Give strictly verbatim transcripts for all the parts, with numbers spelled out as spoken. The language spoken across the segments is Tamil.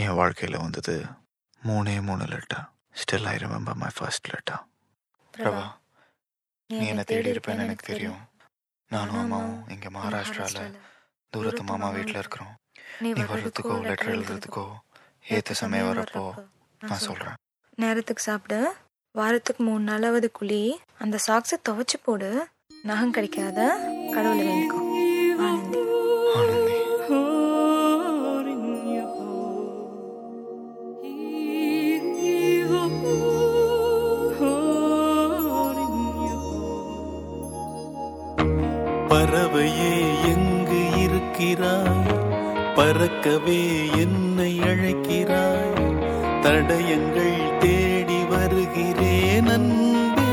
என் வாழ்க்கையில் வந்தது மூணே மூணு letter. Still I remember my first letter. Prabha, நீ என்னை தேடி இருப்பேன்னு எனக்கு தெரியும். நானும் அம்மாவும் இங்கே மகாராஷ்டிராவில் தூரத்து மாமா வீட்டில் இருக்கிறோம். நீ வர்றதுக்கோ லெட்டர் எழுதுறதுக்கோ ஏற்ற சமயம் வரப்போ நான் சொல்கிறேன். நேரத்துக்கு சாப்பிடு, வாரத்துக்கு மூணு நாளாவது குழி, அந்த சாக்ஸை துவைச்சு போடு, நகம் கிடைக்காத கடவுளை வேண்டிக்கோ. ஆனந்தி. ஆனந்தி. பறவையே எங்கு இருக்கிறாய், பறக்கவே என்னை அழைக்கிறாய், தடயங்கள் தேடி வருகிறேன் அன்பே.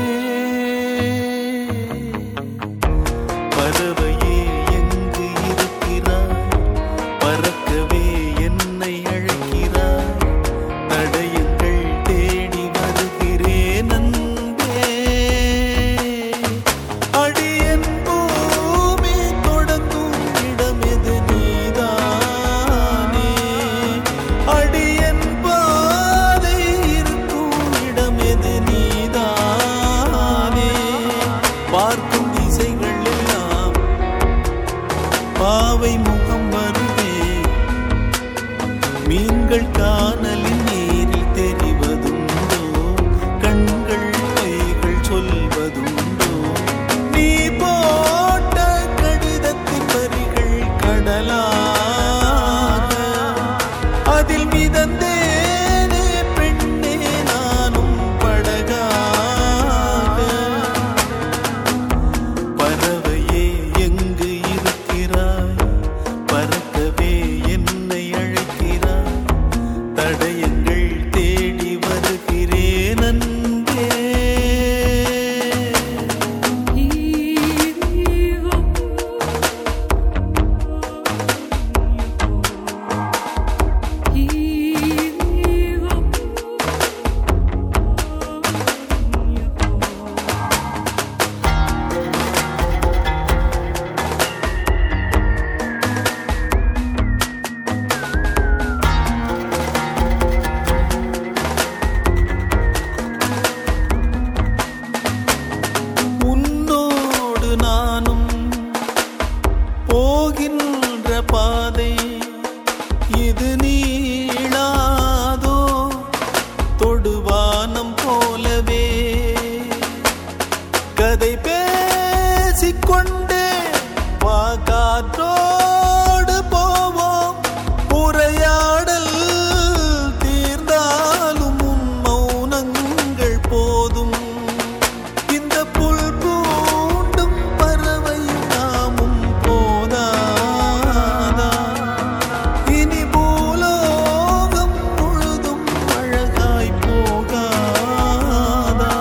பறவையே எங்கு இருக்கிறாய், பறக்கவே என்னை அழைக்கிறாய், தடயங்கள் தேடி வருகிறேன் அன்பே. அடியன் பூமி தொடங்கும் இடமெது நீதானே, அடியன் பாதை இருக்கும் இடமெது நீதானே. பார்க்கும் திசைகள் எல்லாம் பாவை முகம் வருதே, மீன்கள் காணலின் நீரில் தெரிவதுண்டோ, கண்கள் பொய்கள் சொல்வதுண்டோ. நீ போட்ட கடிதத்தின் வரிகள் கடலாக, அதில் மிதந்தேனே பெண்ணே நானும் படகாக. பறவையே எங்கு இருக்கிறாய், பறக்கவே என்னை அழைக்கிறாய், தடயங்கள் தேடி வருகிறேன் அன்பே. உன்னோடு நானும் போகின்ற பாதை இது நீளாதோ, தொடுவானம் போலவே கதை பேசிக்கொண்டே வா, காற்றோடு போவோம். உரையாடல் தீர்ந்தாலும் உன் மௌனங்கள் போதும். இந்த புல் பூண்டும் பறவையும் நாமும் போதாதா, இனி பூலோகம் முழுதும் அழகாய் போகாதா.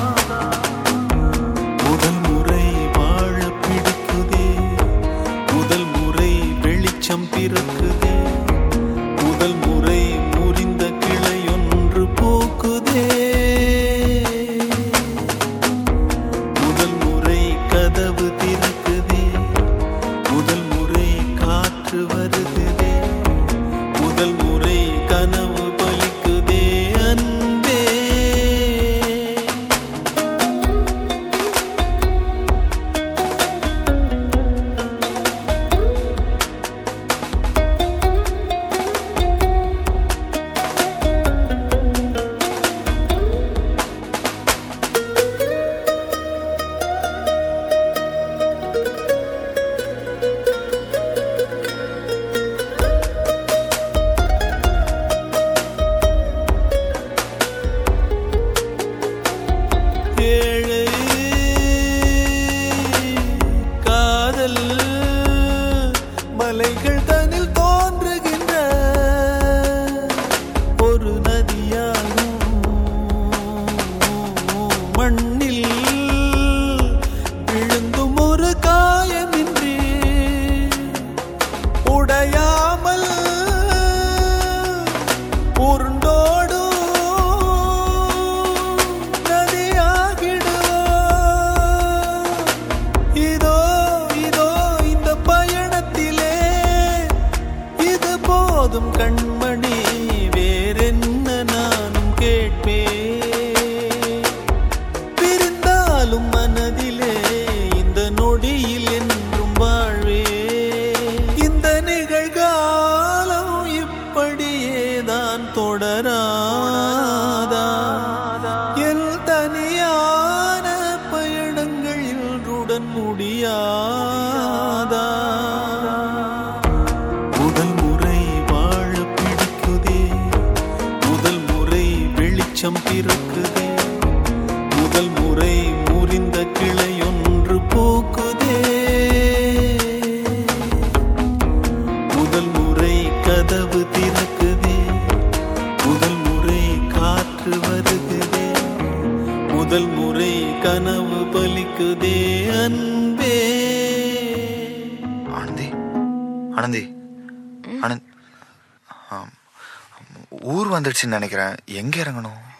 முதல் முறை வாழ பிடிக்குதே, முதல் முறை வெளிச்சம் பிறக்குதே, முதல் முறை முறிந்த கிளையொன்று பூக்குதே, முதல் முறை கதவு திறக்குதே, முதல் முறை காற்று வருகுதே, முதல் முறை கனவு பலிக்குதே அன்பே. நான் தொடராதா என் தனியான பயணங்கள் இன்றுடன் முடியாதா முதல் முறை வாழ பிடிக்குதே முதல் முறை வெளிச்சம் பிறக்குதே முதல் முறை முறிந்த கிளையொன்று பூக்குதே முதல் முறை கதவு திறக்குதே முதல் முறை காற்று வருகுதே முதல் முறை கனவு பலிக்குதே அன்பே. ஆனந்தி ஆனந்தி ஆனந்த் ஆம், ஊர் வந்துடுச்சுன்னு நினைக்கிறேன். எங்க இறங்கணும்?